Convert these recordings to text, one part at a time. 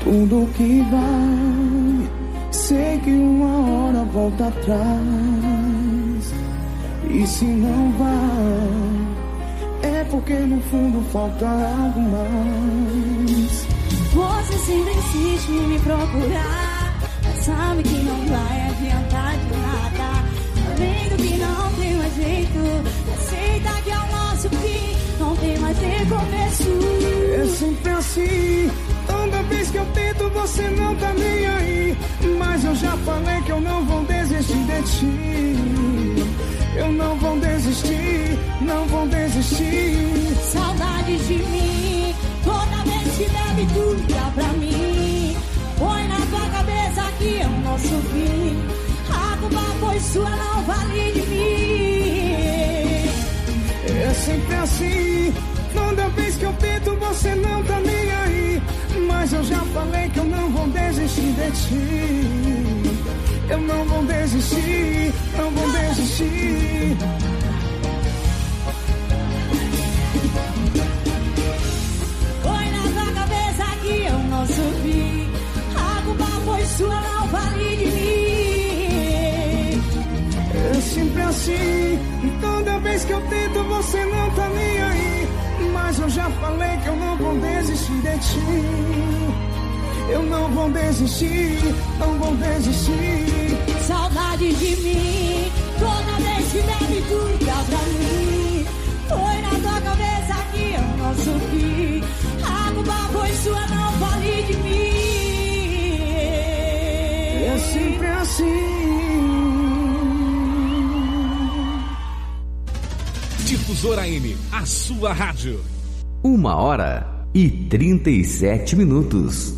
tudo que vai. Sei que uma hora volta atrás. E se não vai, é porque no fundo falta algo mais. Você sempre insiste em me procurar, mas sabe que não vai adiantar de nada. Sabendo que não tem mais jeito, aceita que é o nosso fim, não tem mais recomeço. É sempre assim, toda vez que eu tento você não tá nem aí. Mas eu já falei que eu não vou desistir de ti. Eu não vou desistir, não vou desistir. Saudades de mim, toda vez que deve tu ligar pra mim. Põe na tua cabeça que é o nosso fim. A culpa foi sua, não vale de mim. É sempre assim, toda vez que eu tento você não tá nem aí. Mas eu já falei que eu não vou desistir de ti. Eu não vou desistir, não vou desistir. Põe na tua cabeça que é o nosso fim. A culpa foi sua, não vale de mim. É sempre assim, toda vez que eu tento você não tá nem aí. Mas eu já falei que eu não vou desistir de ti. Eu não vou desistir, não vou desistir. Saudade de mim, toda vez que deve tu ligar pra mim. Põe na tua cabeça que é o nosso fim. A culpa foi sua, não vale de mim. É sempre assim. Difusora AM, a sua rádio. 1h37.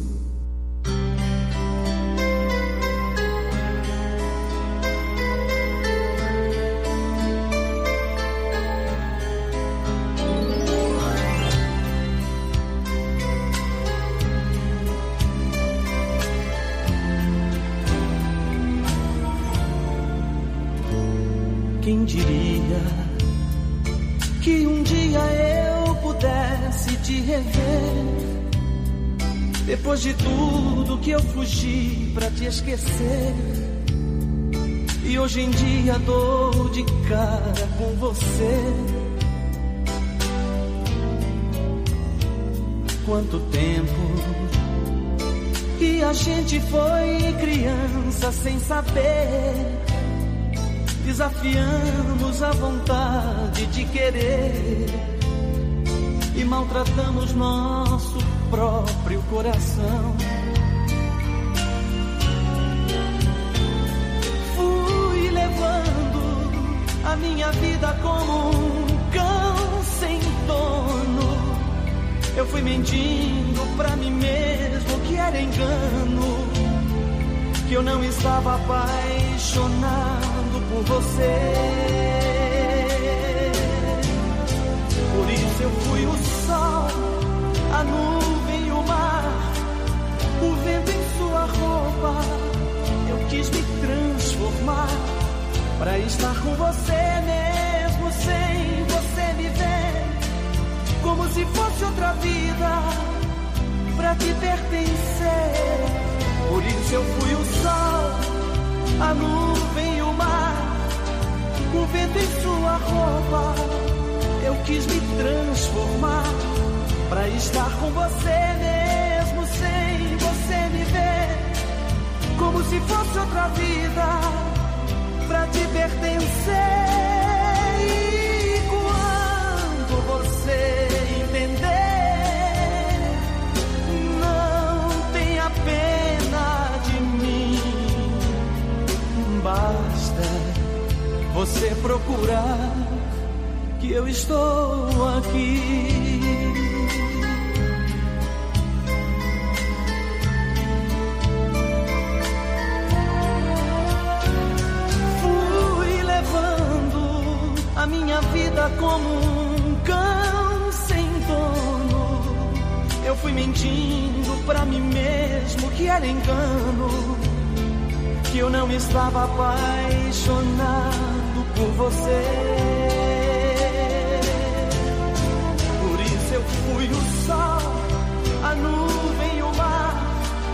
Quem diria que um dia eu pudesse te rever, depois de tudo que eu fugi pra te esquecer. E hoje em dia dou de cara com você. Quanto tempo que a gente foi criança sem saber. Desafiamos a vontade de querer e maltratamos nosso próprio coração. Fui levando a minha vida como um cão sem dono. Eu fui mentindo pra mim mesmo que era engano, que eu não estava apaixonado por você. Por isso eu fui o sol, a nuvem e o mar, o vento em sua roupa. Eu quis me transformar pra estar com você mesmo sem você me ver, como se fosse outra vida pra te pertencer. Por isso eu fui o sol, a nuvem e o mar, o vento em sua roupa. Eu quis me transformar pra estar com você mesmo sem você me ver, como se fosse outra vida pra te pertencer. E quando você entender, não tenha pena de mim. Basta você procurar que eu estou aqui. Fui levando a minha vida como um cão sem dono. Eu fui mentindo pra mim mesmo que era engano, que eu não estava apaixonado por você. Por isso eu fui o sol, a nuvem e o mar,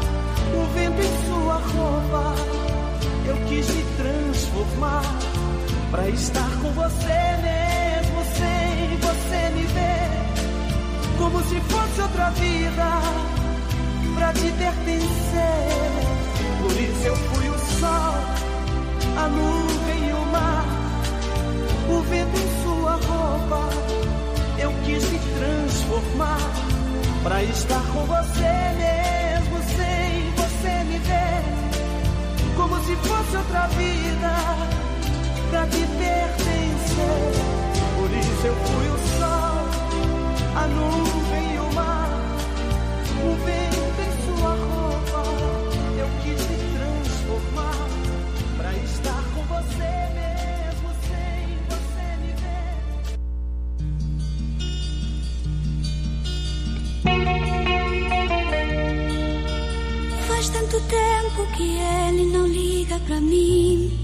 pra estar com você mesmo sem você me ver, como se fosse outra vida pra te pertencer. Por isso eu fui o sol, a nuvem e o mar, o vento em sua roupa. Eu quis me transformar pra estar com você mesmo sem você me ver, como se fosse outra vida pra te pertencer. Por isso eu fui o sol, a nuvem e o mar, o vento em sua roupa. Eu quis me transformar pra estar com você mesmo sem você me ver. Faz tanto tempo que ele não liga pra mim.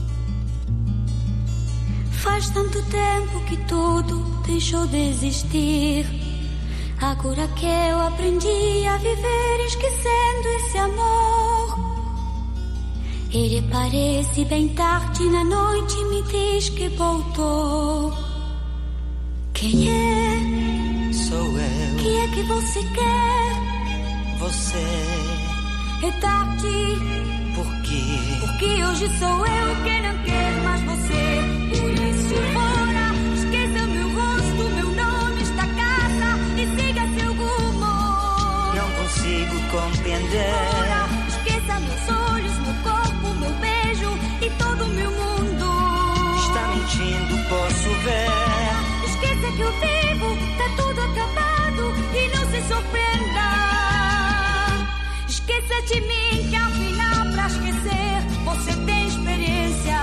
Faz tanto tempo que tudo deixou de existir. Agora que eu aprendi a viver esquecendo esse amor, ele aparece bem tarde na noite e me diz que voltou. Quem é? Sou eu. Que é que você quer? Você. É tarde. Por quê? Porque hoje sou eu que não quero mais você. Por isso fora, esqueça meu rosto, meu nome, esta casa e siga seu rumo. Não consigo compreender. Fora, esqueça meus olhos, meu corpo, meu beijo e todo meu mundo. Está mentindo, posso ver. Esqueça que eu vivo, tá tudo acabado e não se surpreenda. Esqueça de mim que afinal pra esquecer você tem experiência.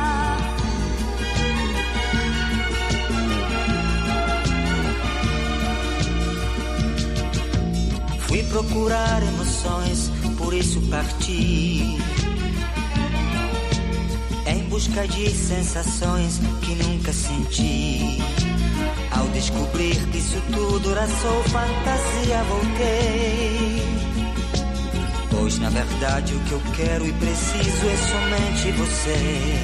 Fui procurar emoções, por isso parti em busca de sensações que nunca senti. Ao descobrir que isso tudo era só fantasia, voltei. Pois na verdade o que eu quero e preciso é somente você.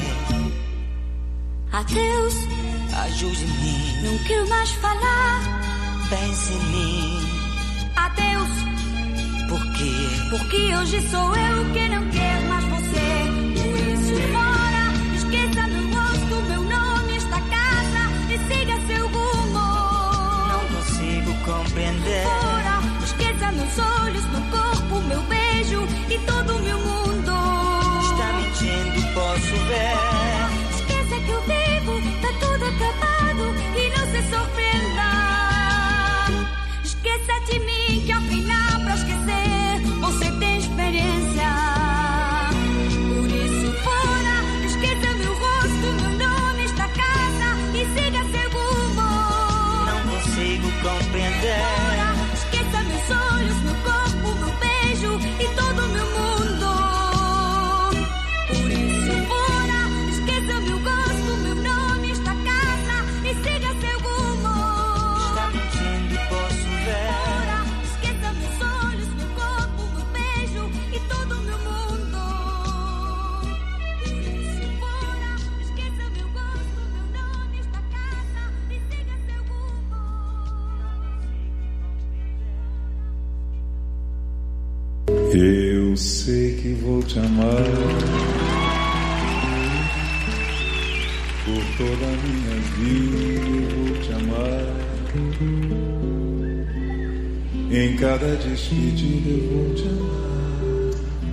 Adeus, ajude-me. não quero mais falar. Pense em mim. Adeus, por quê? porque hoje sou eu que não quero mais você. Por isso fora, esqueça meu rosto, meu nome, esta casa e siga seu rumo. Não consigo compreender. Fora, esqueça meus olhos, meu corpo, meu beijo e todo meu mundo. Está mentindo, posso ver. Esqueça que eu vivo, tá tudo acabado e não se surpreenda. Esqueça de mim que afinal pra esquecer você tem experiência. Por isso fora, esqueça meu rosto, meu nome, esta casa e siga seu rumo. Não consigo compreender. Fora, esqueça meus olhos, meu corpo, meu beijo e todo meu mundo. Por isso fora, esqueça meu gosto, meu nome, esta casa e siga seu rumo. Está mentindo, posso ver. Fora, esqueça meus olhos, meu corpo, meu beijo e todo meu mundo. Por isso fora, esqueça meu gosto, meu nome, esta casa e siga seu rumo. Eu sei que vou te amar por toda a minha vida. Eu vou te amar em cada despedida. Eu vou te amar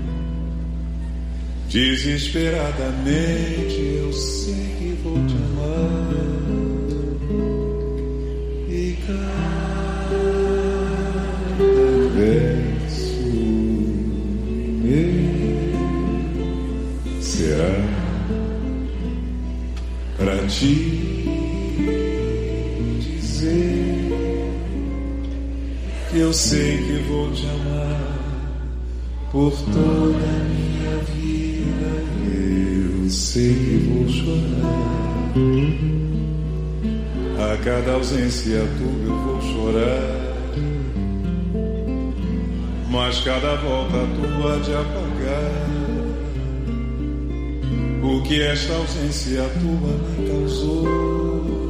desesperadamente. Eu sei que vou te amar e cada verso será pra te dizer que eu sei que vou te amar por toda a minha vida. Eu sei que vou chorar a cada ausência tua. Eu vou chorar, mas cada volta tua de apagar o que esta ausência tua me causou.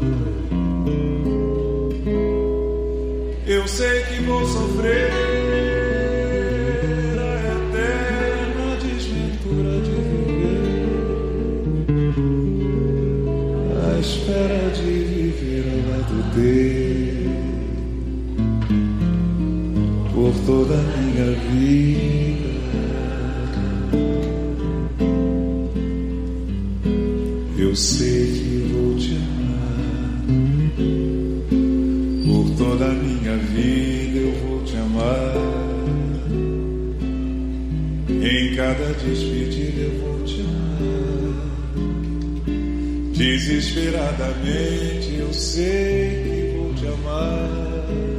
Eu sei que vou sofrer a eterna desventura de viver, à espera de viver ao lado teu por toda a minha vida. Eu sei que vou te amar por toda a minha vida. Eu vou te amar em cada despedida. Eu vou te amar desesperadamente. Eu sei que vou te amar.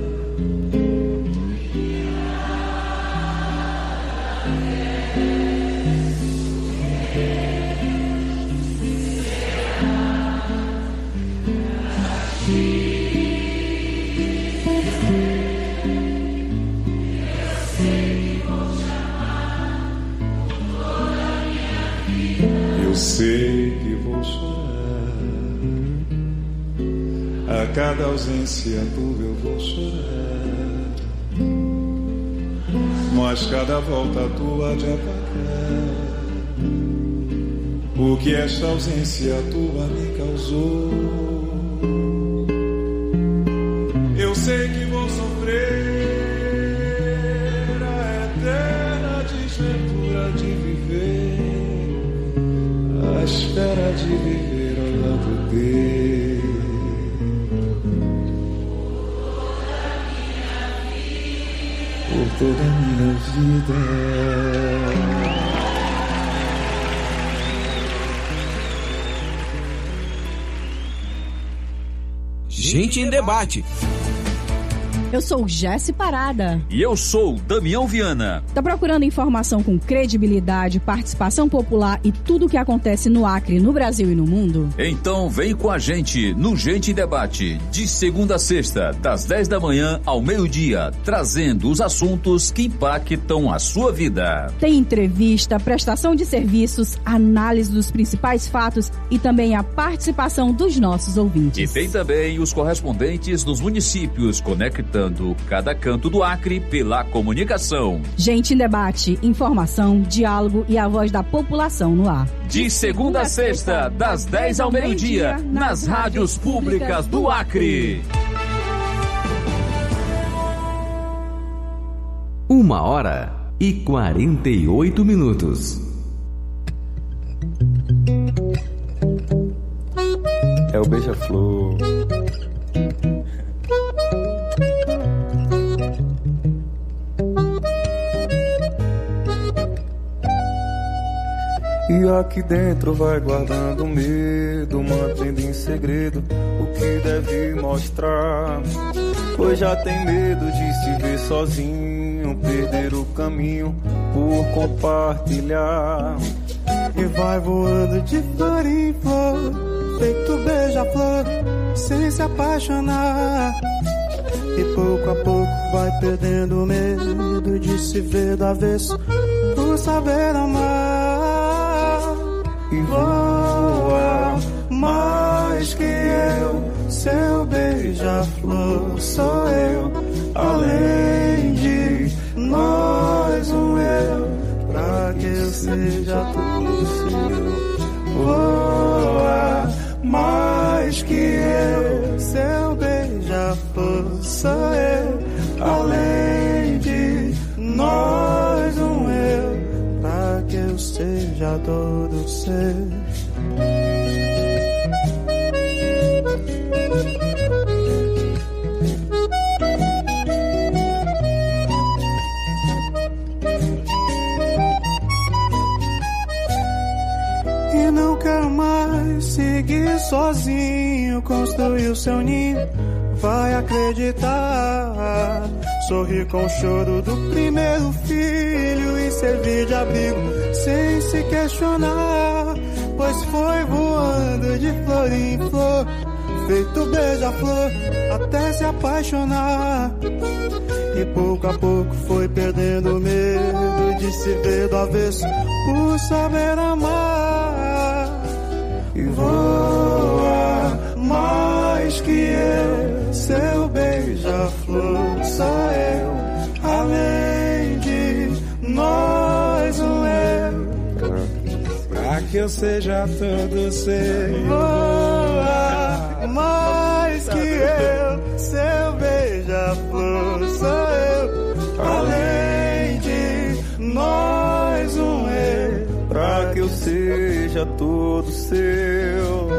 Sei que vou chorar, a cada ausência tua eu vou chorar, mas cada volta tua de apagar o que esta ausência tua me causou. Eu sei que vou sofrer a eterna desventura de viver, à espera de viver ao lado teu por toda a minha vida. Gente em Debate. Eu sou Jesse Parada. E eu sou Damião Viana. Tá procurando informação com credibilidade, participação popular e tudo o que acontece no Acre, no Brasil e no mundo? Então vem com a gente no Gente em Debate, de segunda a sexta, das 10 da manhã ao meio-dia, trazendo os assuntos que impactam a sua vida. Tem entrevista, prestação de serviços, análise dos principais fatos e também a participação dos nossos ouvintes. E tem também os correspondentes dos municípios, conectando cada canto do Acre pela comunicação. Gente em Debate, informação, diálogo e a voz da população no ar. De segunda a sexta, das 10 ao meio-dia, nas rádios públicas do Acre. 1h48. É o beija-flor. E aqui dentro vai guardando medo, mantendo em segredo o que deve mostrar. Pois já tem medo de se ver sozinho, perder o caminho por compartilhar. E vai voando de flor em flor, feito beija-flor, sem se apaixonar. E pouco a pouco vai perdendo o medo de se ver do avesso, por saber amar. E voa mais que eu, seu beija-flor sou eu, além de nós um eu, pra que eu seja tudo seu. Voa mais que eu, seu beija-flor sou eu, além de nós um eu, pra que eu seja todo seu. E não quero mais seguir sozinho, construir o seu ninho, vai acreditar. Sorrir com o choro do primeiro filho e servir de abrigo sem se questionar. Pois foi voando de flor em flor, feito beija-flor, até se apaixonar. E pouco a pouco foi perdendo o medo de se ver do avesso, por saber amar. e voa mais que eu. Seu beija-flor sou eu, além de nós um eu. Pra que eu seja todo seu. Voa mais que eu, seu beija-flor sou eu, além de nós um eu. Pra que eu seja todo seu.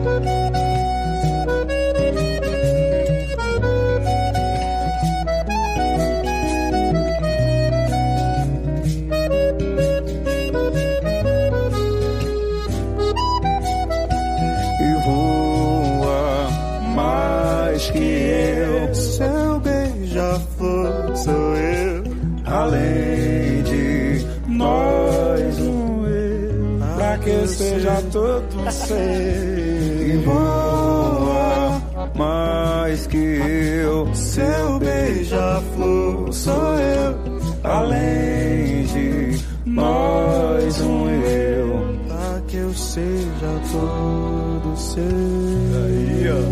Seu beija-flor sou eu, além de nós um eu. Pra que eu seja todo seu. E voa mais que eu. Seu beija-flor sou eu, além de nós um eu. Pra que eu seja todo seu. Aí, ó.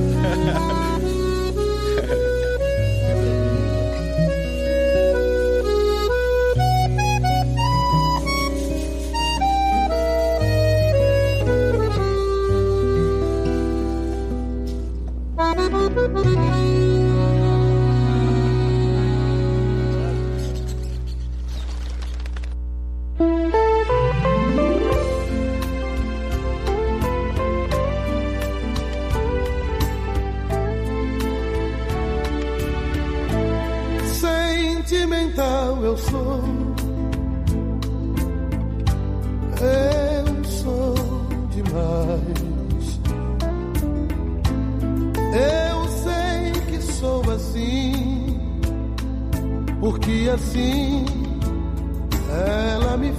Sentimental eu sou. Eu sou demais. Eu sei que sou assim, porque assim ela me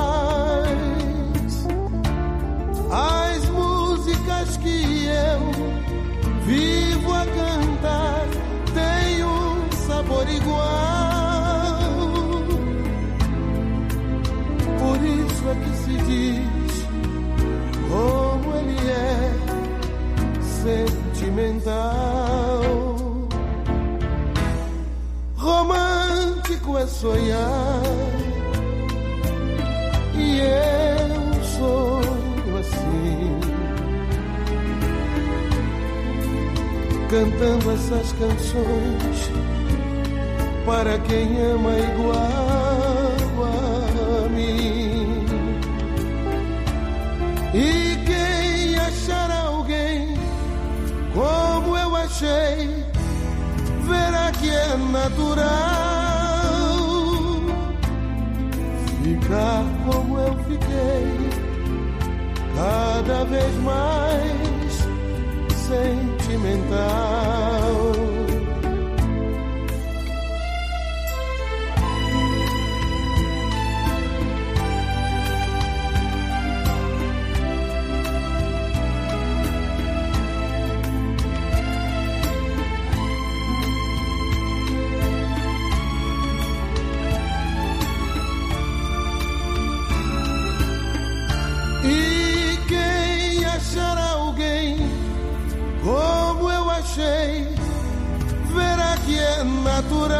faz. As músicas que eu vivo a cantar têm um sabor igual. Por isso é que se diz como ele é sentimental. Romântico é sonhar, e eu sonho assim, cantando essas canções para quem ama igual a mim. E quem achar alguém como eu achei, verá que é natural ficar como eu fiquei, cada vez mais sentimental. Como eu achei, verá que é natural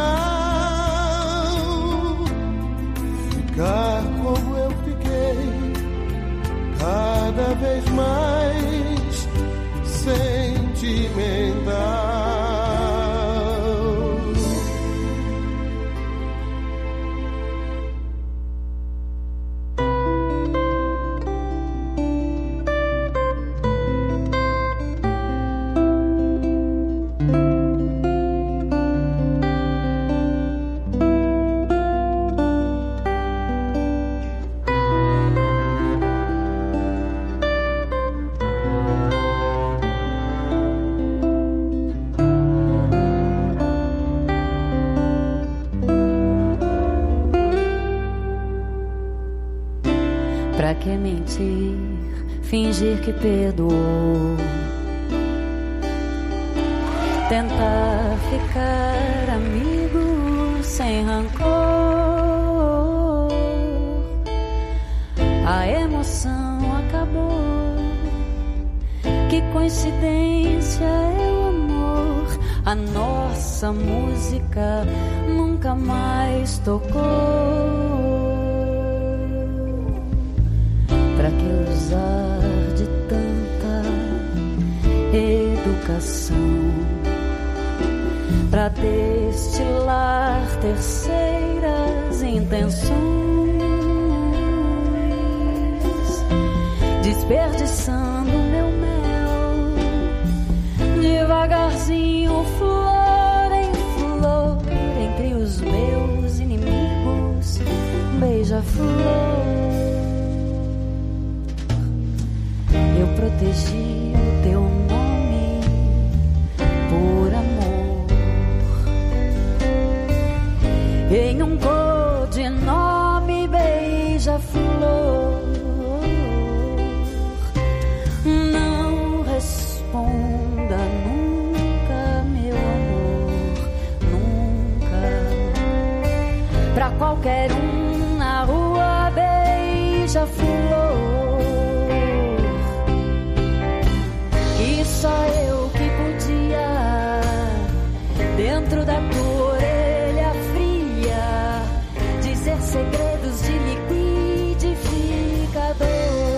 ficar como eu fiquei, cada vez mais sentimental. Pra que mentir, fingir que perdoou, tentar ficar amigo sem rancor. A emoção acabou coincidência é o amor. A nossa música nunca mais tocou. Pra que usar de tanta educação pra destilar terceiras intenções, desperdiçando meu mel, devagarzinho, flor em flor, entre os meus inimigos, beija-flor. Eu protegi o teu nome por amor, em um codinome, beija-flor. Não responda nunca, meu amor, nunca. Pra qualquer um na rua, beija-flor. E só eu que podia, dentro da tua orelha fria, dizer segredos de liquidificador.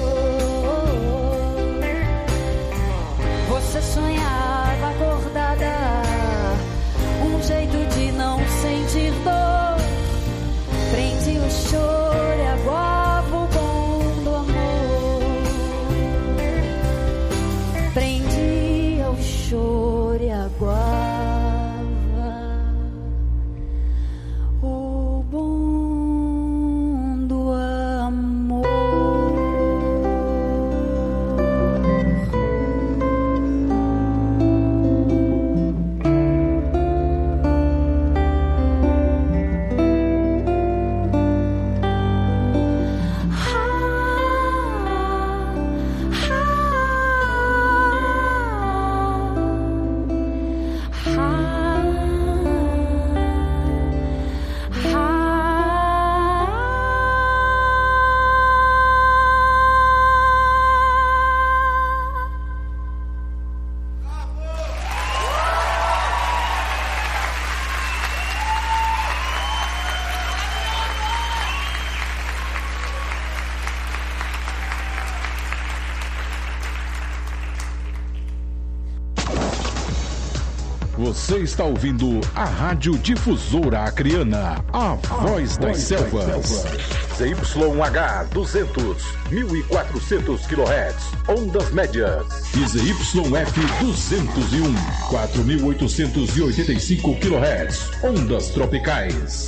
Você sonhava acordada, um jeito de não sentir dor. Prende o choro e aguava o bom do amor. Prendia o choro e aguava o bom do amor. Você está ouvindo a Rádio Difusora Acreana, a voz das selvas. ZYH 200, 1400 kHz, ondas médias. E ZYF 201, 4885 kHz, ondas tropicais.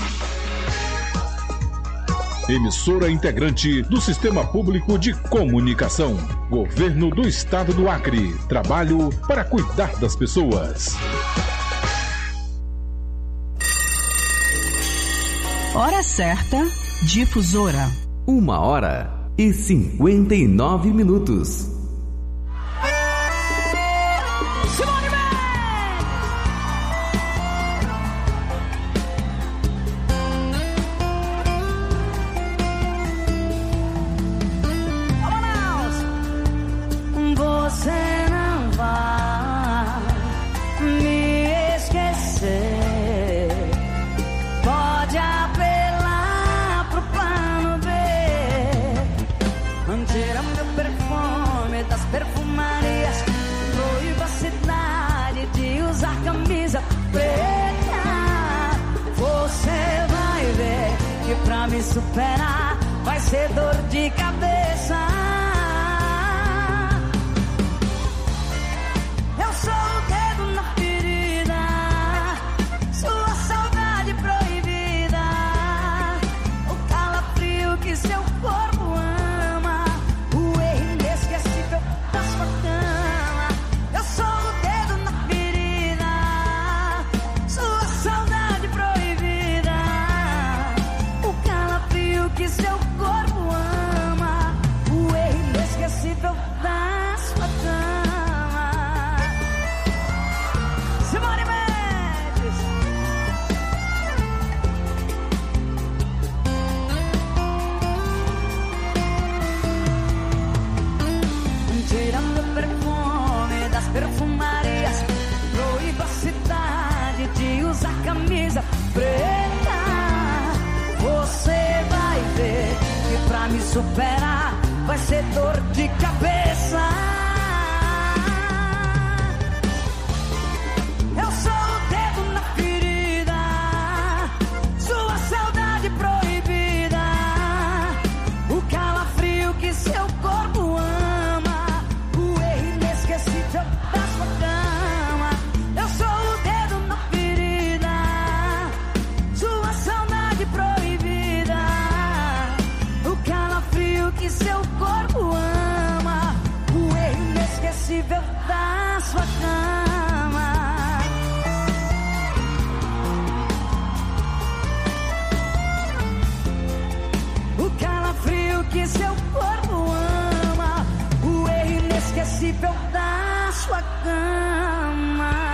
Emissora integrante do Sistema Público de Comunicação. Governo do Estado do Acre. Trabalho para cuidar das pessoas. Hora certa, Difusora. 1h59. Pra me superar vai ser dor de cabeça. Eu sou o dedo na ferida, sua saudade proibida, o calafrio que seu corpo ama, o erro inesquecível da sua cama. Eu sou o dedo na ferida, sua saudade proibida, que seu corpo ama, o erro inesquecível da sua cama. Simone Mendes. Tirando o perfume das superar vai ser dor de cabeça. Eu sou o dedo na ferida, sua saudade proibida, o calafrio que seu corpo ama, o erro inesquecível da sua cama. Eu sou o dedo na ferida, sua saudade proibida, o calafrio que seu corpo ama, o erro inesquecível da sua cama. O calafrio que seu corpo ama, o erro inesquecível da sua cama.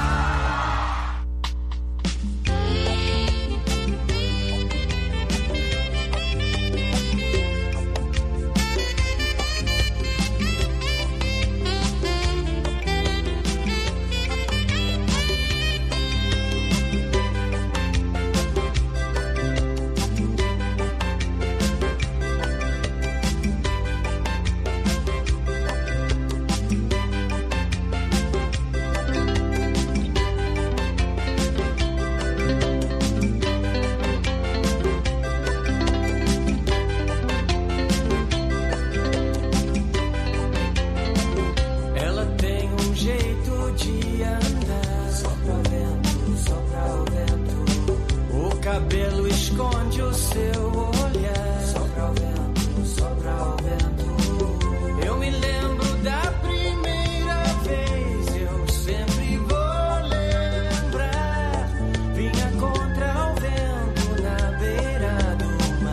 Ela tem um jeito de andar, sopra o vento, sopra o vento. O cabelo esconde o seu olhar, sopra o vento, sopra o vento. Eu me lembro da primeira vez, eu sempre vou lembrar. Vinha contra o vento na beira do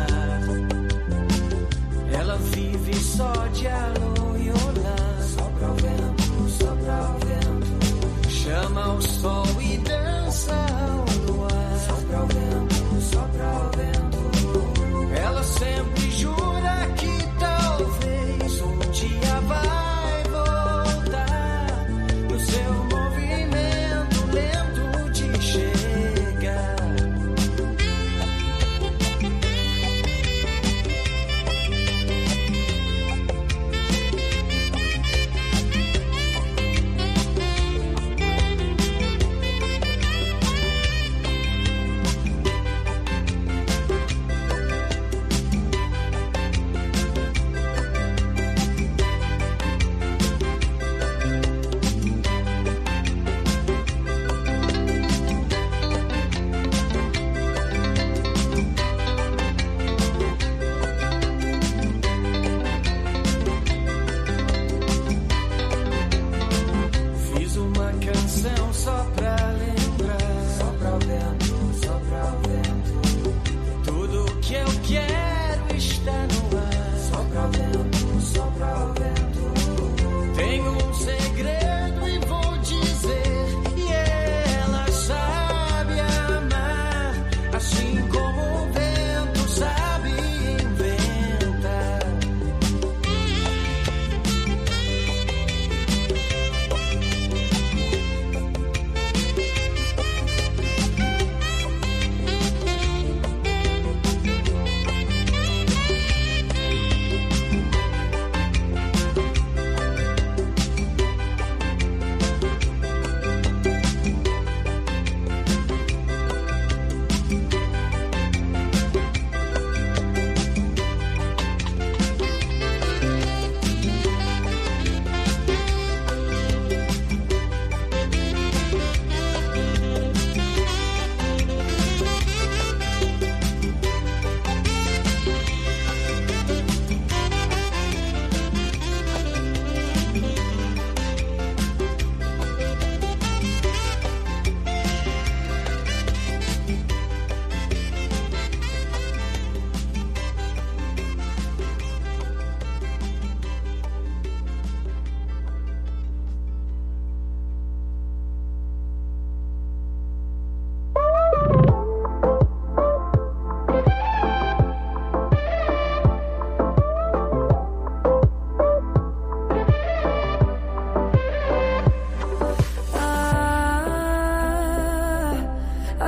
mar. Ela vive só de alô e olá, sopra o vento, sopra o vento. Chama o sol e dança ao luar, sopra o vento, sopra o vento. Ela sempre jura que talvez um dia vai voltar, no seu movimento lento de chegar. Fiz uma canção só pra lembrar, sopra o vento, sopra o vento. Tudo que eu quero está no ar, sopra o vento, sopra o vento. Tenho um segredo e vou dizer, e ela sabe amar, assim como o vento sabe inventar.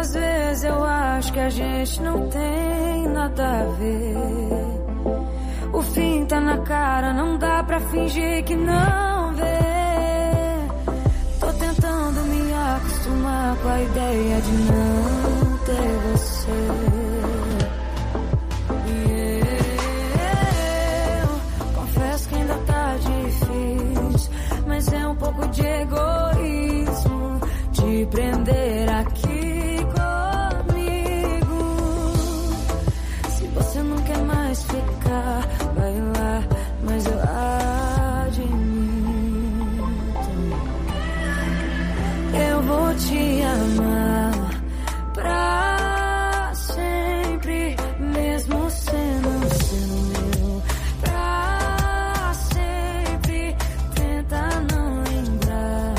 a gente não tem nada a ver. fim tá na cara, não dá pra fingir que não vê. Tô tentando me acostumar com a ideia de não ter você. Mas é um pouco de egoísmo te prender aqui comigo. Se você não quer mais ficar, vai lá, mas eu admito. Eu vou te amar pra sempre, mesmo sendo meu. Pra sempre, tenta não lembrar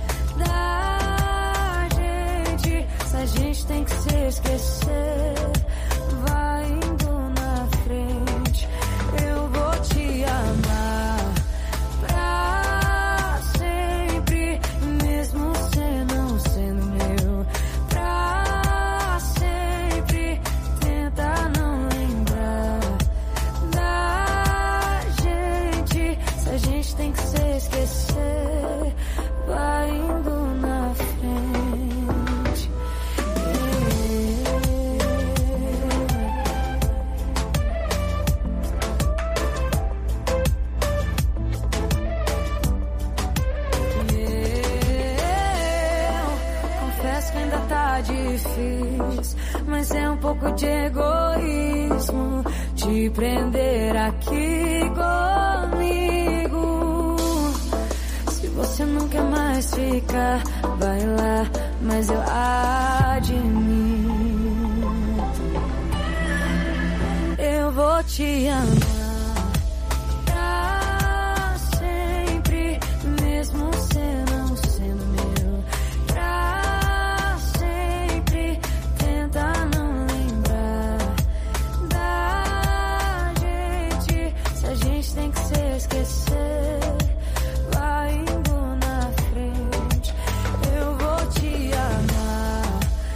da gente. Se a gente tem que se esquecer, vai indo na frente. Eu vou te amar pra sempre, mesmo você não sendo meu. Pra sempre, tenta não lembrar da gente. Se a gente tem que se esquecer, vai indo na frente. Confesso que ainda tá difícil, mas é um pouco de egoísmo te prender aqui comigo. Se você não quer mais ficar, vai lá, mas eu admito. Eu vou te amar pra sempre, mesmo você não sendo meu. Pra sempre, tenta não lembrar da gente. Se a gente tem que se esquecer, vai indo na frente. Eu vou te amar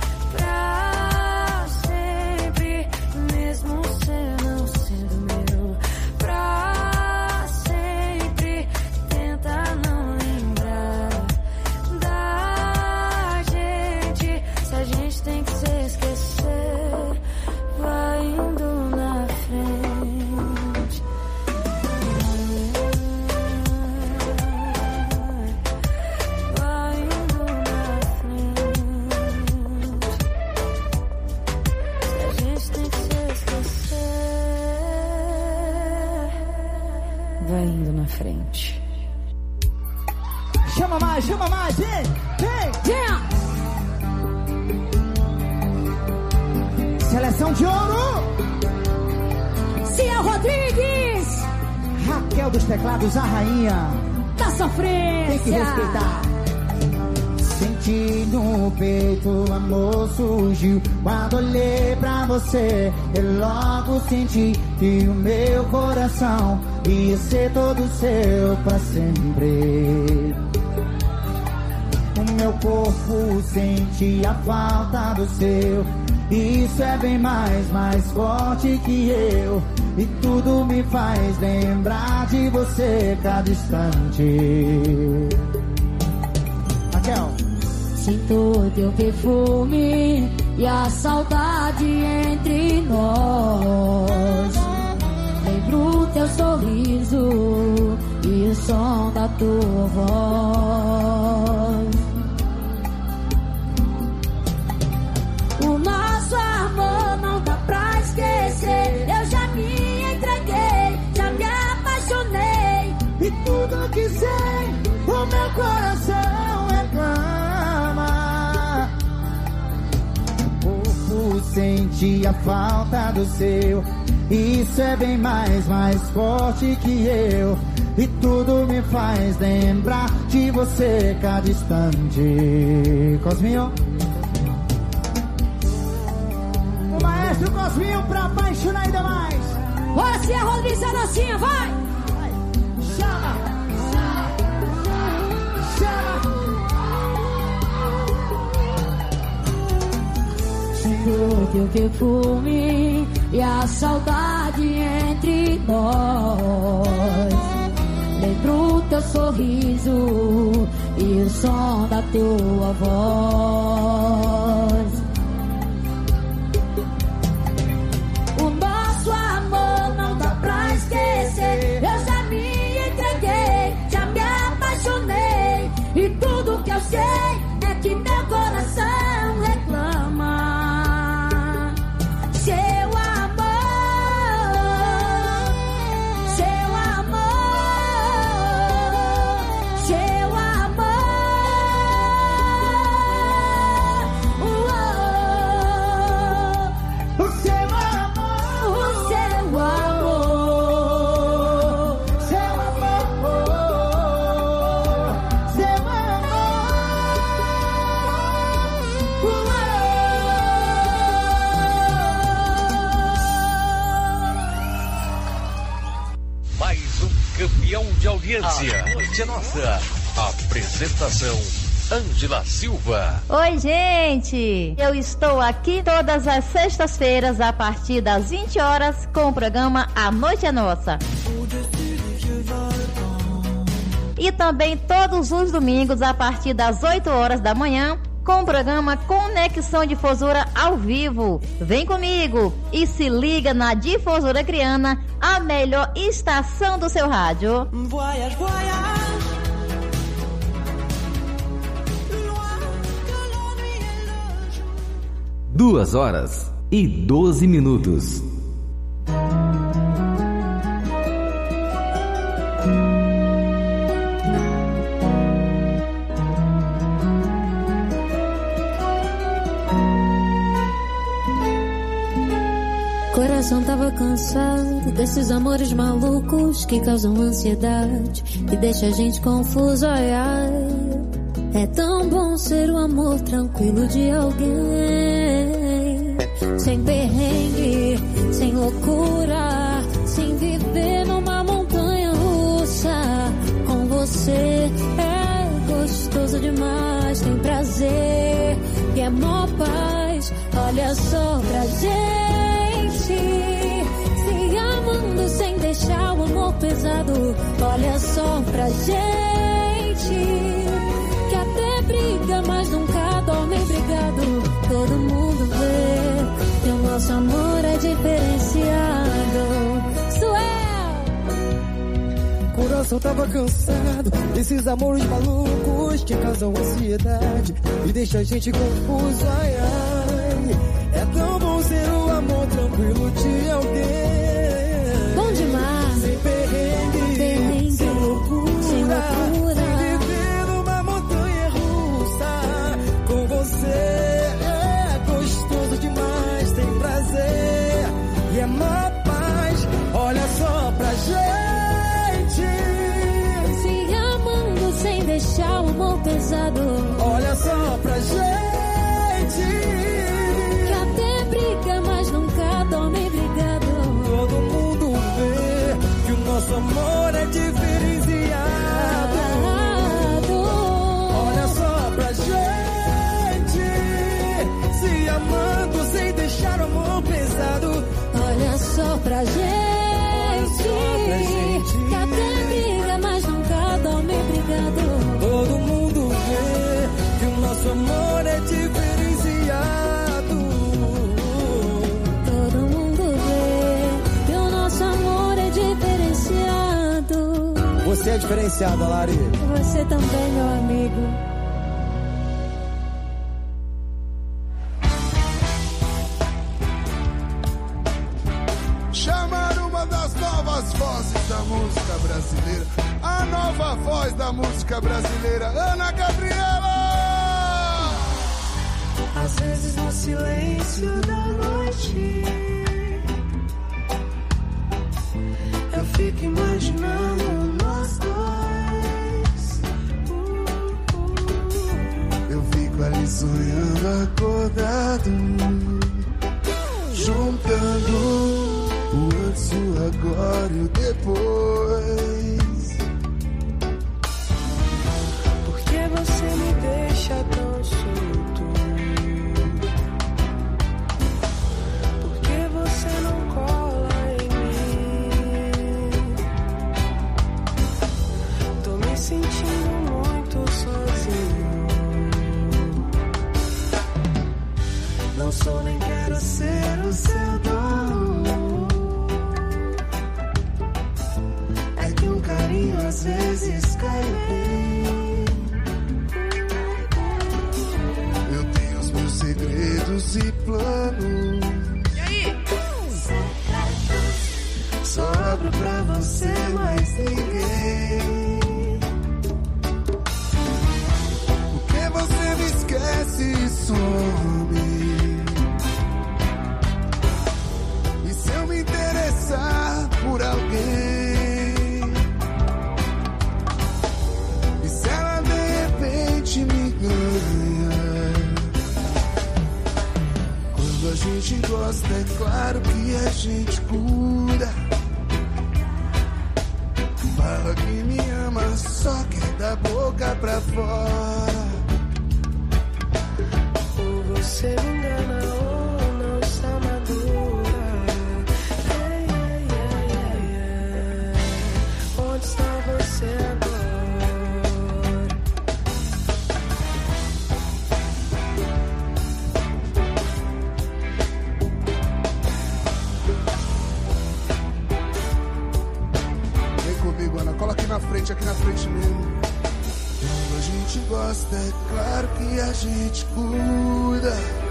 pra sempre, mesmo você não sendo meu. Pra sempre, tenta não lembrar da gente. Se a gente tem que se esquecer, vai indo na frente. Vai indo na frente. Se a gente tem que se esquecer, vai indo na frente. Chama mais, vem, vem! Yeah! Seleção de ouro! Cia Rodrigues, Raquel dos teclados, a rainha. da sofrência. Tem que respeitar. Senti no peito, o amor surgiu. Quando olhei pra você, eu logo senti que o meu coração ia ser todo seu pra sempre. O meu corpo sente a falta do seu. Isso é bem mais forte que eu. E tudo me faz lembrar de você cada instante. Raquel. Sinto teu perfume e a saudade entre nós. Lembro teu sorriso e o som da tua voz. O nosso amor não dá pra esquecer. Eu já me entreguei, já me apaixonei. E tudo que sei, o meu coração reclama. O corpo sente a falta do seu. Isso é bem mais forte que eu. E tudo me faz lembrar de você cada instante. Cosminho. O maestro Cosminho pra apaixonar ainda mais. Bora, Cia Rodrigues, a dancinha, vai! Chama! Sinto teu perfume e a saudade entre nós. Lembro teu sorriso e o som da tua voz. O nosso amor não dá pra esquecer. Eu já me entreguei, já me apaixonei, e tudo que eu sei é que meu coração reclama. Seu amor, seu amor, seu amor. O seu amor, o seu amor, seu amor, seu Mais um campeão de audiência. A noite é nossa. Apresentação: Ângela Silva. Oi, gente! Eu estou aqui todas as sextas-feiras a partir das 20 horas com o programa A Noite é Nossa. E também todos os domingos a partir das 8 horas da manhã com o programa Conexão Difusora ao vivo. Vem comigo e se liga na Difusora Criana, a melhor estação do seu rádio. Voyage, voyage. 2h12. Coração tava cansado desses amores malucos que causam ansiedade e deixa a gente confuso, ai ai. É tão bom ser o amor tranquilo de alguém, sem perrengue, sem loucura, sem viver numa montanha russa. Com você é gostoso demais, tem prazer e é mó paz. Olha só pra gente, se amando sem deixar o amor pesado. Olha só pra gente, que até briga, mas nunca dorme brigado. Todo mundo vê que o nosso amor é diferenciado. Coração tava cansado desses amores malucos que causam ansiedade e deixa a gente confuso, ai ai. É tão bom ser o amor tranquilo de alguém. Bom demais. Sem perrengue, sem loucura, sem viver numa montanha russa. Com você é gostoso demais, tem prazer e é má paz. Olha só pra gente, se amando sem deixar o amor pesado. Olha só pra gente, que até briga, mas nunca dorme brigado. Todo mundo vê que o nosso amor é diferenciado. Olha só pra gente, se amando sem deixar o amor pesado. Olha só pra gente, que até briga, mas nunca dorme brigado. Todo mundo vê que o nosso amor é diferenciado. Todo mundo vê que o nosso amor é diferenciado. Você é diferenciada, Lari. Você também, meu amigo. Chamar uma das novas vozes da música brasileira, a nova voz da música brasileira, Ana Gabriela! Às vezes no silêncio da noite eu fico imaginando nós dois. Eu fico ali sonhando acordado, juntando o antes, o agora e o depois. Porque você me deixa tão solto? Porque você não sobra pra você mais ninguém. Porque você me esquece e some. E se eu me interessar por alguém, e se ela de repente me ganha? Quando a gente gosta, é claro que a gente cura. Fala que me ama, só quer da boca pra fora. Ou você me engana ou não está madura. Onde está você agora? Aqui na frente mesmo. Quando a gente gosta, é claro que a gente cuida.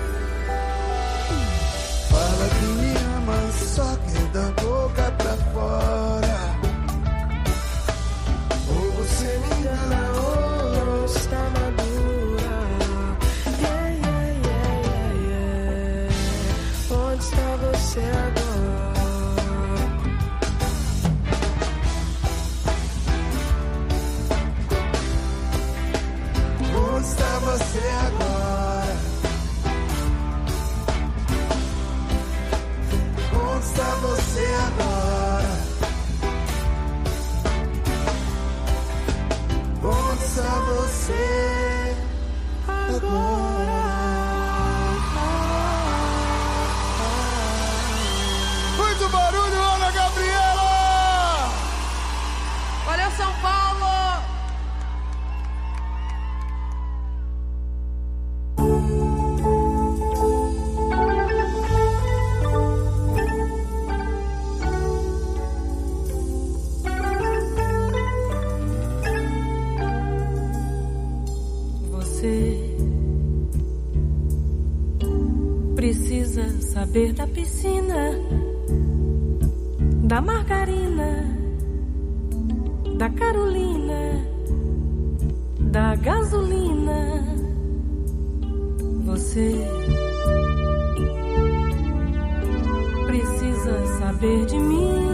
Fala que me ama, só quer da boca pra fora. Ou você me engana ou não está madura. Onde está você agora? Você agora? Onde está você agora? Onde está você agora? Muito barulho, Ana Gabriela! Valeu, São Paulo! Saber da piscina, da margarina, da Carolina, da gasolina. Você precisa saber de mim.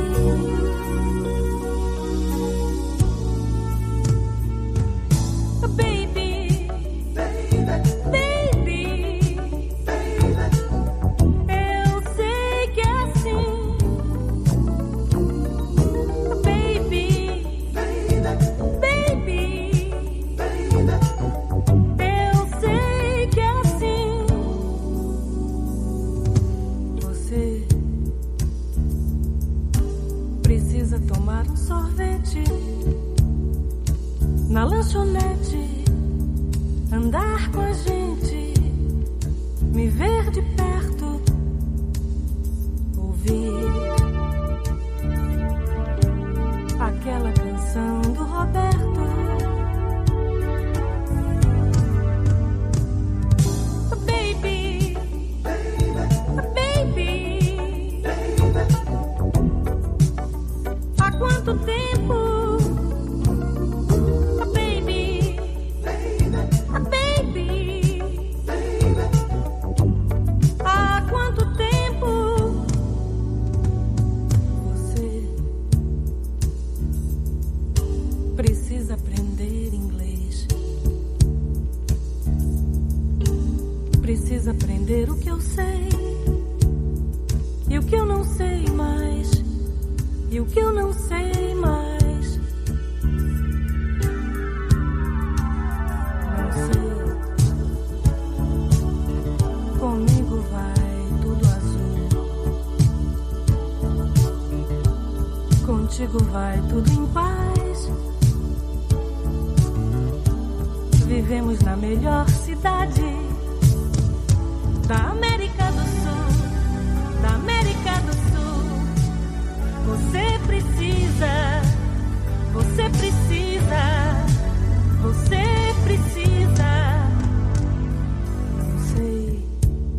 Na lanchonete, andar com a gente, me ver de perto, ouvir aquela canção do Roberto. Baby, baby, há quanto tempo? Precisa aprender o que eu sei e o que eu não sei mais, e o que eu não sei mais. Não sei. Comigo vai tudo azul, contigo vai tudo em paz. Vivemos na melhor cidade da América do Sul, da América do Sul. Você precisa, você precisa, você precisa. Não sei.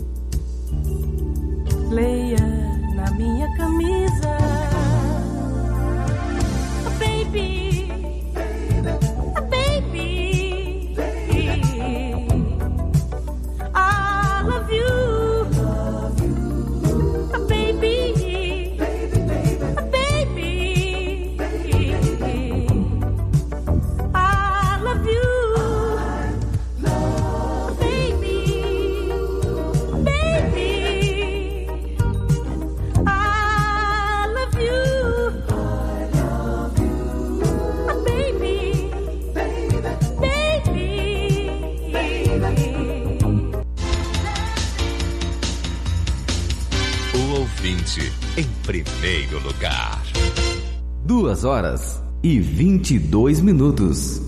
Leia na minha camisa. gente em primeiro lugar. 2h22.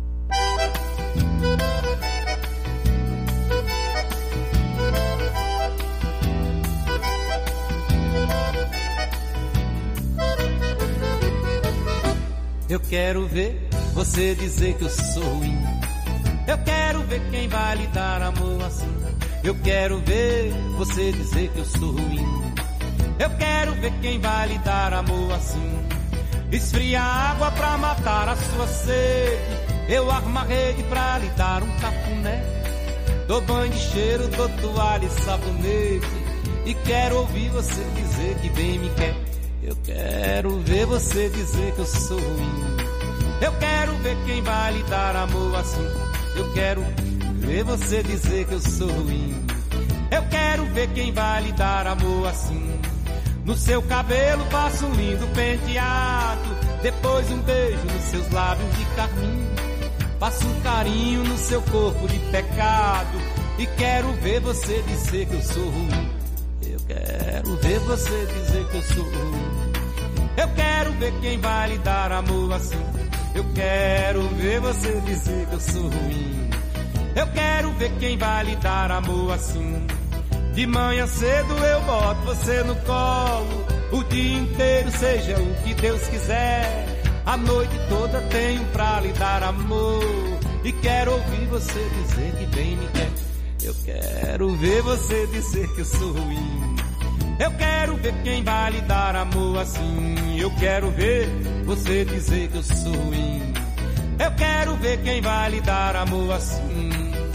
Eu quero ver você dizer que eu sou ruim. Eu quero ver quem vai lhe dar amor assim. Eu quero ver você dizer que eu sou ruim. Eu quero ver quem vai lhe dar amor assim. Esfria a água pra matar a sua sede. Eu armo a rede pra lhe dar um cafuné. Dou banho de cheiro, dou toalha e sabonete. E quero ouvir você dizer que bem me quer. Eu quero ver você dizer que eu sou ruim. Eu quero ver quem vai lhe dar amor assim. Eu quero ver você dizer que eu sou ruim. Eu quero ver quem vai lhe dar amor assim. No seu cabelo faço um lindo penteado. Depois um beijo nos seus lábios de carmim. Faço um carinho no seu corpo de pecado. E quero ver você dizer que eu sou ruim. Eu quero ver você dizer que eu sou ruim. Eu quero ver quem vai lhe dar amor assim. Eu quero ver você dizer que eu sou ruim. Eu quero ver quem vai lhe dar amor assim. De manhã cedo eu boto você no colo. O dia inteiro seja o que Deus quiser. A noite toda tenho pra lhe dar amor. E quero ouvir você dizer que bem me quer. Eu quero ver você dizer que eu sou ruim. Eu quero ver quem vai lhe dar amor assim. Eu quero ver você dizer que eu sou ruim. Eu quero ver quem vai lhe dar amor assim.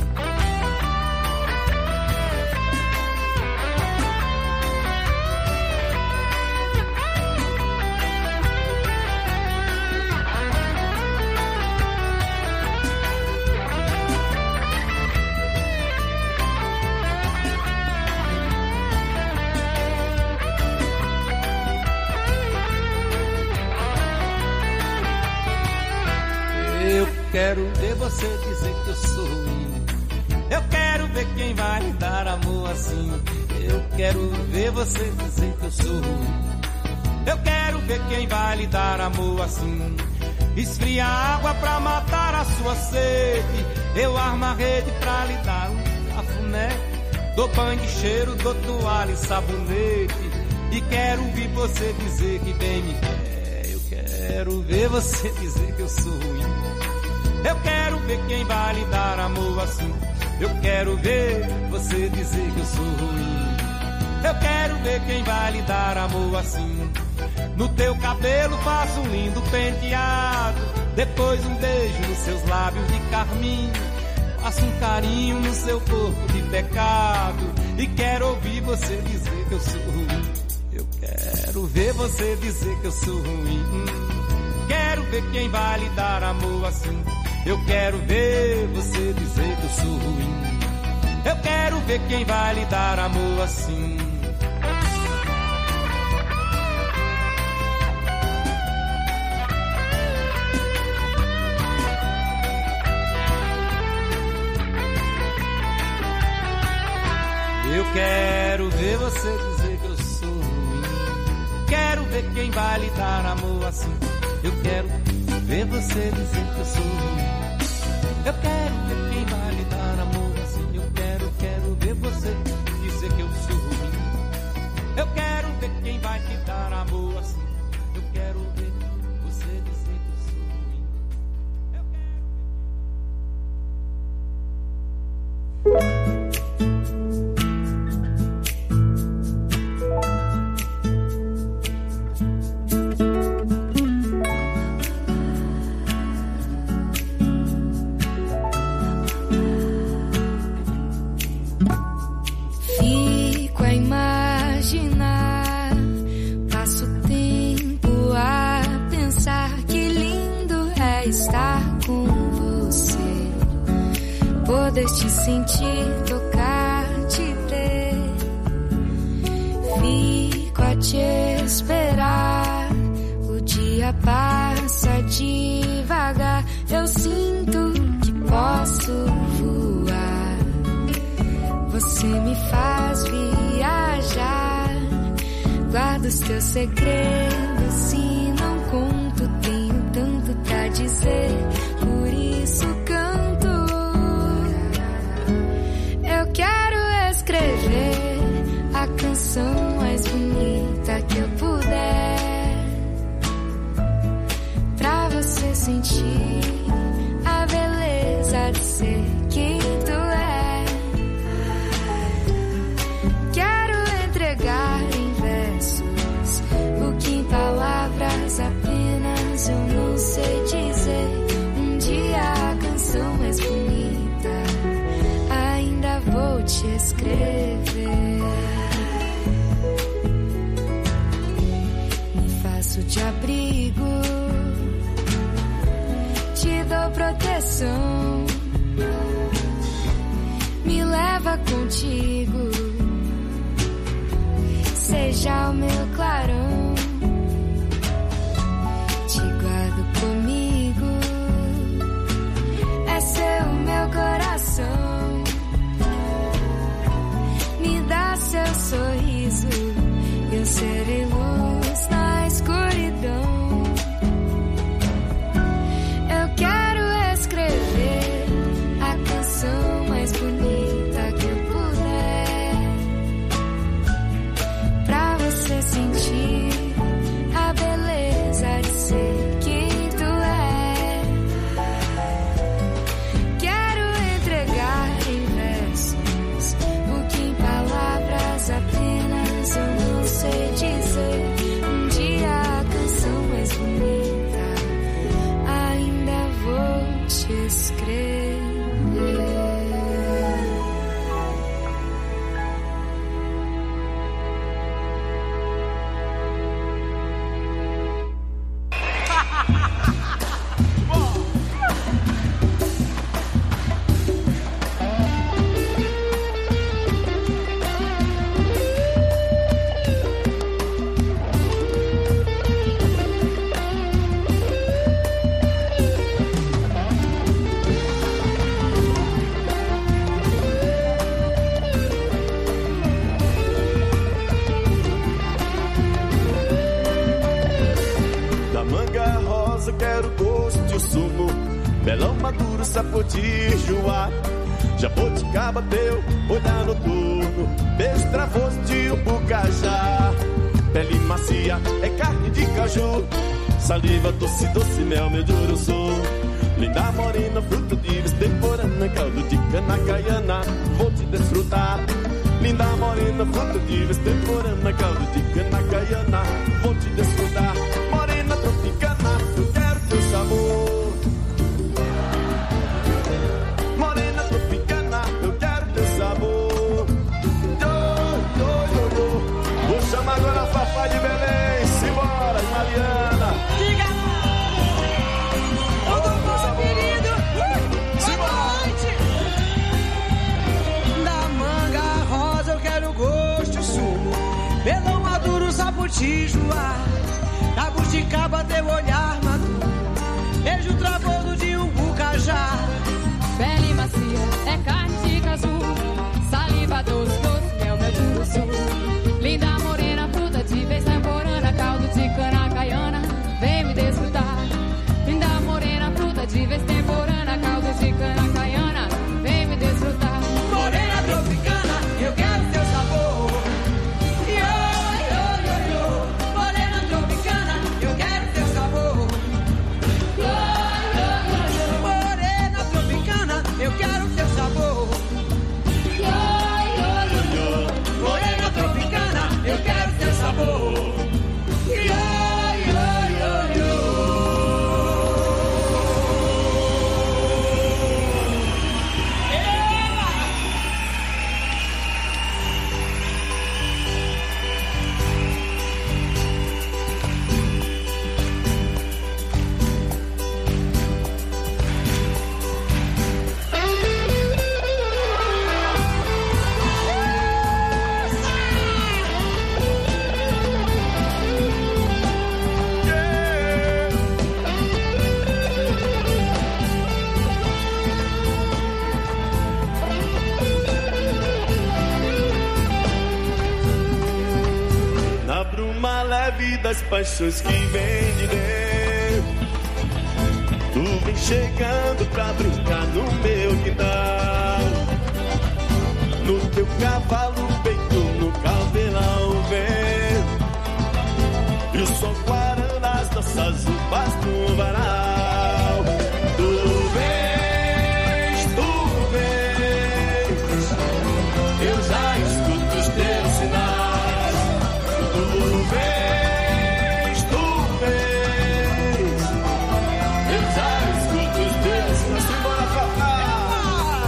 Quero ver você dizer que eu sou ruim. Eu quero ver quem vai lhe dar amor assim. Eu quero ver você dizer que eu sou ruim. Eu quero ver quem vai lhe dar amor assim. Esfria a água pra matar a sua sede. Eu armo a rede pra lhe dar um cafuné. Dou banho de cheiro, dou toalha e sabonete. E quero ouvir você dizer que bem me quer. Eu quero ver você dizer que eu sou ruim. Eu quero ver quem vai lhe dar amor assim. Eu quero ver você dizer que eu sou ruim. Eu quero ver quem vai lhe dar amor assim. No teu cabelo faço um lindo penteado. Depois um beijo nos seus lábios de carmim. Faço um carinho no seu corpo de pecado. E quero ouvir você dizer que eu sou ruim. Eu quero ver você dizer que eu sou ruim. Quero ver quem vai lhe dar amor assim. Eu quero ver você dizer que eu sou ruim. Eu quero ver quem vai lhe dar amor assim. Eu quero ver você dizer que eu sou ruim. Quero ver quem vai lhe dar amor assim. Eu quero ver você dizer que eu sou ruim. Eu quero ver quem vai lhe dar amor assim. Eu quero ver você dizer que eu sou ruim. Eu quero ver quem vai te dar amor assim. Eu quero ver você dizer que eu sou ruim. Eu poder te sentir, tocar, te ter. Fico a te esperar. O dia passa devagar. Eu sinto que posso voar. Você me faz viajar. dos teus segredos. Se não conto, tenho tanto pra dizer, por isso canto. Eu quero escrever a canção mais bonita que eu puder, pra você sentir a beleza de ser quem tu é. Quero entregar em versos o que em palavras apenas eu não sei dizer. Um dia a canção mais bonita ainda vou te escrever. Me faço de abrigo, te dou proteção, me leva contigo, seja o meu clarão. Te guardo comigo, é seu meu coração. Me dá seu sorriso, eu serei luz na escuridão. Eu quero escrever a canção mais bonita que eu puder, pra você sentir a beleza de ser quem tu é. Quero entregar em versos o que em palavras apenas eu não sei dizer. Um dia a canção mais bonita ainda vou te escrever. Da manga rosa quero gosto de sumo, melão maduro, sapotijuá, jabuticaba teu olhar noturno, beijo travoso de ubucajá, pele macia é carne de caju, saliva doce, doce mel, meu de uruçu, linda morena, fruto de extemporânea, caldo de cana caiana, vou te desfrutar. Linda morena, fruto de extemporânea, caldo de cana caiana, vou te desfrutar. Morena tropicana, eu quero teu sabor. Morena tropicana, eu quero teu sabor. Vou chamar agora a Fafá de Belém. Simbora, Mariana. Diga lá! Ô, doutor, querido! Boa noite! Da manga rosa eu quero gosto e sumo, melão maduro, sapotijuá, paixões que vem de dentro. Tu vem chegando pra brincar no meu quintal, no teu cavalo peito, no cabelão vento, e o sol quarando as nossas uvas no varal. Tu vens, eu já escuto os teus sinais. Tu vens, eu já escuto os teus sinais. Simbora falar.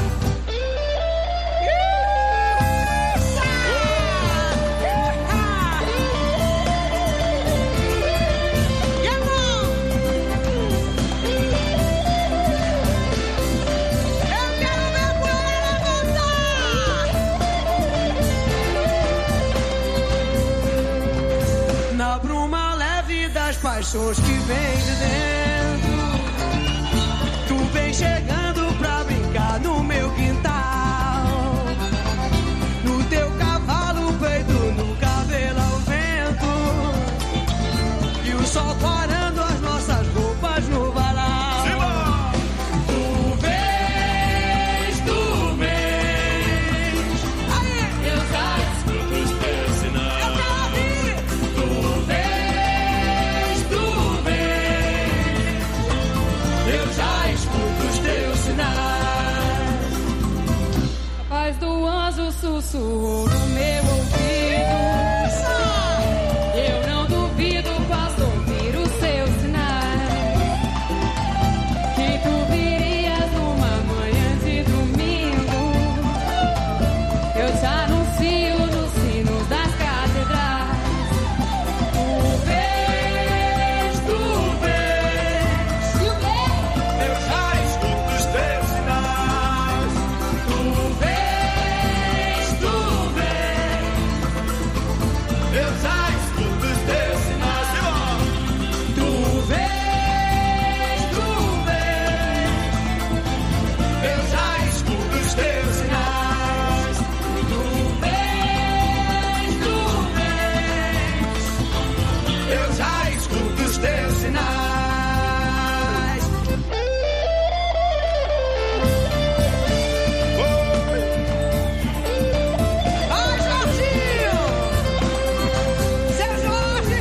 Na bruma leve das paixões que vem de dentro, tu vem chegando pra brincar no meu quintal, no teu cavalo peito, no cabelo ao vento, e o sol parando as nossas roupas no varal. Tu vens, eu já escuto os teus sinais. Eu já escuto os teus sinais. A paz do anjo sussurrou no meu ouvido. Eu não duvido, posso ouvir os seus sinais. Que tu virias numa manhã de domingo. Eu já anuncio nos sinos das catedrais. Tu vens, Eu já escuto os teus sinais. Tu vens, eu já escuto os teus sinais. Tu vens, eu já escuto os teus sinais. Tu vens, eu já escuto os teus sinais. Vai, Jorginho! Seu Jorge!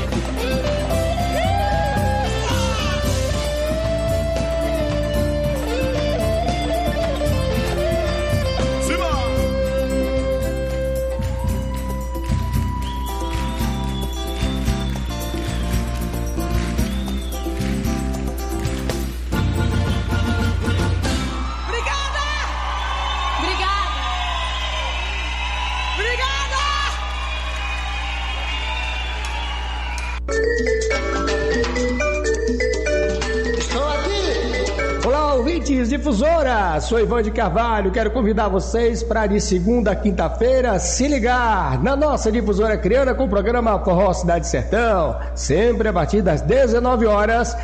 Obrigada! Obrigada! Estou aqui! Olá, ouvintes Difusora! Sou Ivan de Carvalho, quero convidar vocês para de segunda a quinta-feira se ligar na nossa Difusora Criana com o programa Forró Cidade Sertão, sempre a partir das 19 horas.